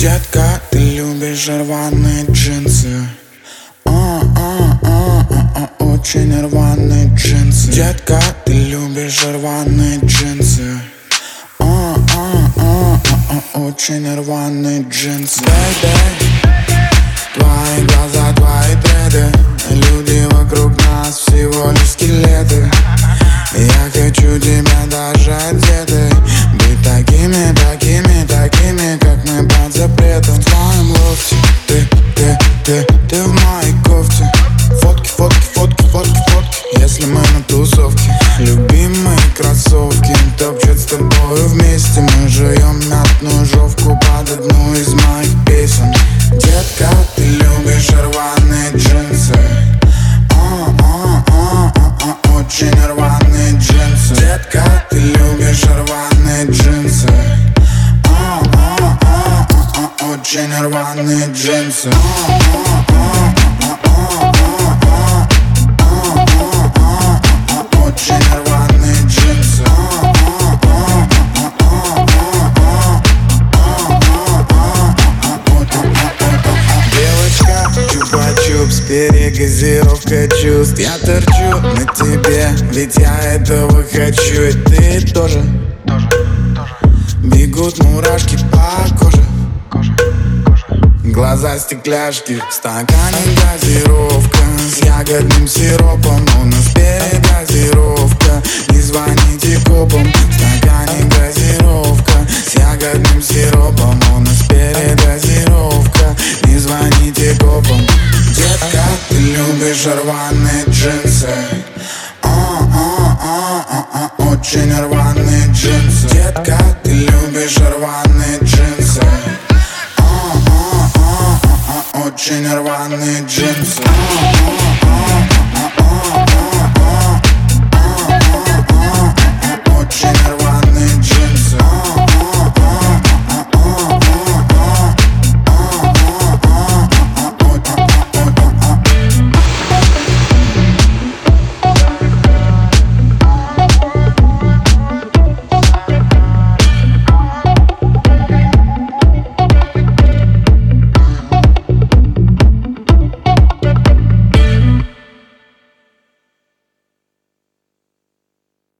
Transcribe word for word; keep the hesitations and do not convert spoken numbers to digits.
Детка, ты любишь рваные джинсы. А-а-а-а-а, очень рваные джинсы. Детка, ты любишь рваные джинсы. А-а-а-а-а, очень рваные джинсы. Бэйби, твои глаза, твои дреды. Люди вокруг нас всего лишь скелеты. Я хочу тебя даже одетой, быть такими, такими, такими, как мы под запретом. В твоем лофте, ты, ты, ты, ты в моей кофте. Фотки, фотки, фотки, фотки, фотки, если мы на тусовке. Любимые кроссовки топчут с тобою вместе. Мы жуем мятную жовку под одну из моих песен. Детка, ты любишь рваные джинсы. А-а-а-а-а, очень рваные джинсы. Детка, ты любишь рваные джинсы. А-а-а-а-а, очень рваные джинсы. Очень рваные джинсы. Девочка, чупа-чупс, перегазировка чувств. Я торчу на тебе, ведь я этого хочу. И ты тоже, тоже, тоже. Бегут мурашки по коже, коже, коже. Глаза стекляшки, в стакане газировка с ягодным сиропом. У нас перегазировка, не звоните копам. В стакане газировка с ягодным сиропом. У нас